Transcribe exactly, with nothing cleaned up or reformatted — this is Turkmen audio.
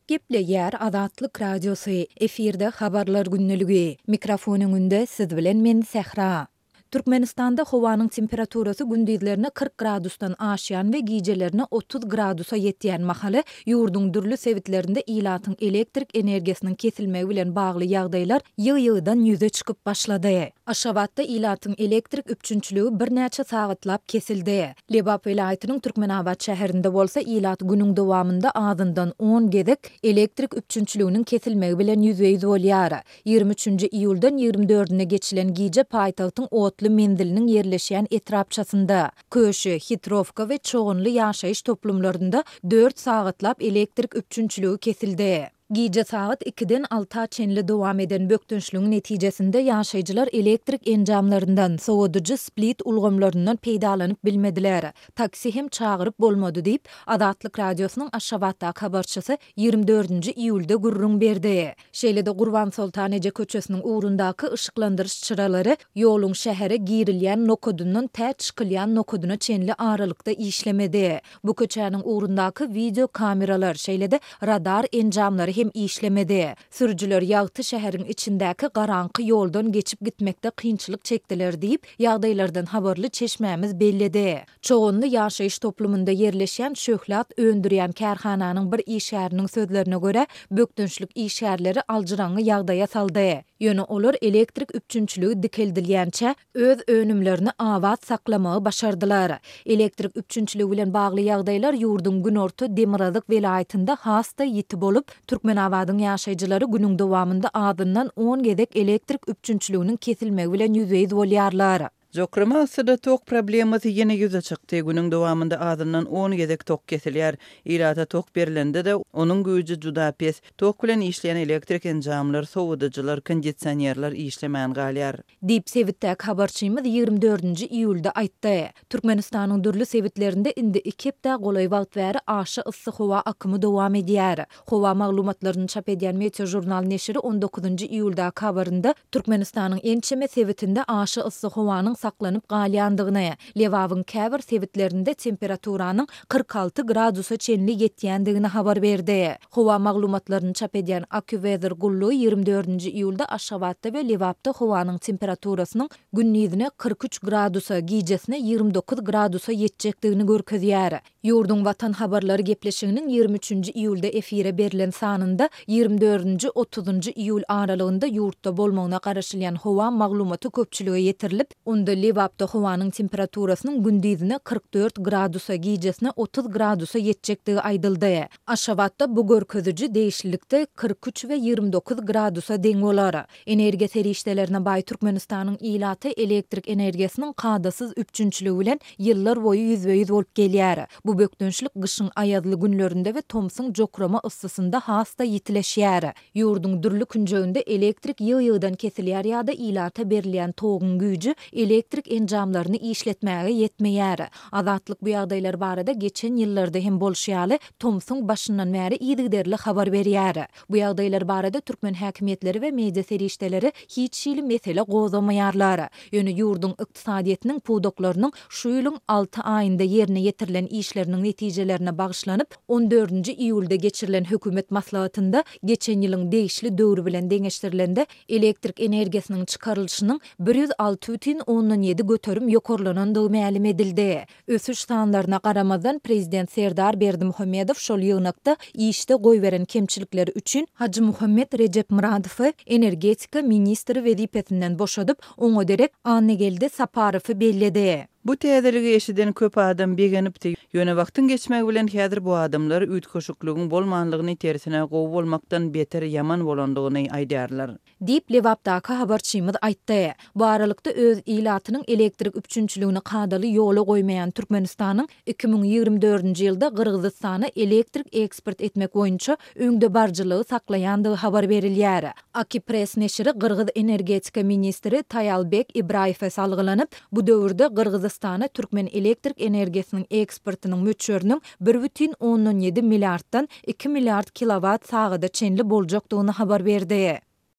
Gepleýär Azatlyk Radiosu efirde habarlar günneligi. Mikrofonuň önünde siz bilen men Sehra. Türkmenistanda howanyň temperaturasy gündizlerine kırk gradusdan aşýan we gijelerine otuz gradusa ýetýän mahaly ýurdun dürli sebitlerinde ilatyň elektrik energiýasiniň kesilmegi bilen bagly ýagdaýlar ýygy-ýygydan ýüze çykyp başlady. Aşgabatda ilatyň elektrik üçünçlügi bir näçe sagatlap kesildi. Lebap vilayatynyň Türkmenabad şäherinde bolsa ilat günüň dowamında azyndan on gezek elektrik üçünçlüginiň kesilmegi bilen ýüze bolýar. ýygrimi üçünji iýuldan ýygrimi dördüne geçilen gije paýtagtyň mendilinin yerleşen etrapçasında köşü, hitrovka ve çoğunlu yaşayış toplumlarında dört sagatlap elektrik üçünçlüğü kesildi. Gije saat ikiden alta çenli dowam eden bökdünçlüğün netijesinde yaşayıcılar elektrik enjamlarından soğuducu split ulgamlarından peýdalanyp bilmediler. Taksi hem çağırıp bolmady diýip Azatlyk Radiosynyň Aşgabatda habarçysy ýygrimi dördünji iýulda gurrun berdi. Şeýlede Gurban Sultan Eje köçesiniň uğrundaky ışıklandyrış çyralary ýoluň şähere girilýän nokodundan tä çykylýan nokoduна çenli aralykda işlemedi. Bu köçäniň uğrundaky video kameralar şeýlede radar enjamlary hem işlemedi. Sürücüler ýagty şäheriň içindäki garanky ýoldan geçip gitmekde kynçylyk çekdiler diýip ýagdaýlardan habarly çeşmämiz belledi. Çoğunly ýaşaýyş toplumunda yerleşen şöhlat öndürýän kärhananyň bir işäriniň sözlerine göre bökdünçlük işärleri aljyraňy ýagdaýa saldy. Ýöne olar elektrik üçünçlügi dikeldilýänçe öz önümlerini awaz saklamagy başardylar. Elektrik üçünçlügi bilen bagly ýagdaýlar ýurdun günorta Demirazık vilayatynda hasta ýiti bolup Türkmenabadyň ýaşaýjylary günüň dowamında azyndan on gezek elektrik üçünçlüginiň kesilmegi bilen ýüze bolýarlar. Jokramasda tok problemasy ýene ýüze çykdy. Günüň dowamında azyndan on gezek tok kesilýär. Ilata tok berilende de onuň güýji juda pes. Tok bilen işleýän elektrik enjamlar, sowudyjylar, kondisionerler işlemän galýar. Diýip sebitdäki habarçymyz ýygrimi dördünji iýulda aýtdy. Türkmenistanyň dürli sebitlerinde indi iki hepde golay wagt bäri aşy yssyk howa akymy dowam edýär. Howa maglumatlaryny çap edýän Meteor jurnal neşri on dokuzunji iýulda habarynda Türkmenistanyň ençeme sebitinde aşy yssyk howanyň saklanyp galýandygyny, Lewawyň käbir sebitlerinde temperaturanyň kırk altı gradusa çenli ýetýändigini habar berdi. Howa maglumatlaryny çap edýän AccuWeather gullugy ýygrimi dördünji iýulda Aşgabatda we Lewapda howanyň temperaturasynyň günnizine kırk üç gradusa, gijesine ýygrimi dokuz gradusa ýetjekdigini görkezýär. Ýurdun Watan habarlary gepleşiginiň ýygrimi üçünji iýulda efire berilen sanynda ýygrimi dördünji otuzunji iýul aralygynda ýurtda bolmagyna garaşylýan howa maglumaty köpçülige ýetirilip, unda Lewapda howanyň temperaturasynyň gündizine kırk dört gradusa, gijesine otuz gradusa ýetjekdigi aýdyldy. Aşgabatda bu görkezüji değişiklikde kırk üç we ýygrimi dokuz gradusa deň bolar. Energiýa serişdelerine baý Türkmenistanyň ilaty elektrik energiýasynyň kadasyz üçünçlügi bilen ýyllar boýu ýüzbeýüz bolup gelýär. Bu bökdünçlük gyşyň aýazly günlerinde we tomsyň jokrama ıssysynda hasta ýitileşýär. Ýurdun dürli künjeginde elektrik ýygy-ýygydan kesilýär ýa-da ilata berilýän togyň güýji elektrik enjamlaryny işletmäge ýetmeýär. Azatlyk bu ýagdaýlar barada geçen ýyllarda hem bolşýaly tomsyň başyndan bäri ýygyderli habar berýär. Bu ýagdaýlar barada türkmen häkimetleri we media serişdeleri hiç şeýle mesele gozamaýarlar. Ýöne ýurdun ykdysadyetiniň pudoklarynyň şu ýylyň alty aýynda ýerine ýetirilen işleriniň netijelerine bagyşlanyp on dördünji iýulda geçirilen hökümet maslahatynda geçen ýylyň değişli döwrü bilen deňeşdirilende elektrik energiýasynyň çykarylşynyň bir ýüz alty бүтін ondan ýedi göterim ýokarlanandygy ma'lum edildi. Ösüş sanlaryna garamazdan Prezident Serdar Berdimuhammedow şol ýygnakda işde goýberen kemçilikleri üçin Hacı Muhammed Recep Muradowy energetika ministri wezipetinden boşadyp, oňa derek Annegelde Saparowy belledi. Bu täzeligi eşiden köp adam begenipdi. Ýöne wagtyň geçmegi bilen häzir bu adamlar üýtköşükligiň bolmanlygyny tersine gowy bolmakdan beter ýaman bolandygyny aýdýarlar. Diýip Lewapdaky habarçymyz aýtdy. Bu aralykda öz ilatynyň elektrik üçünçlügini kadaly ýola goýmaýan Türkmenistanyň iki ming ýygrimi dördünji ýylda Gyrgyzstana elektrik eksport etmek boýunça öňde barjylygy saklaýandygy habar berilýär. Aki Press neşri Gyrgyz energetika ministri Tayalbek Ibraýew salgylanyp, bu döwürde Gyrgyz Kyrgyzstana türkmen elektrik energiýasynyň eksportynyň möçöriniň bir бүтін ondan ýedi milliarddan iki milliard kilowat sagada çenli boljakdygyny habar berdi.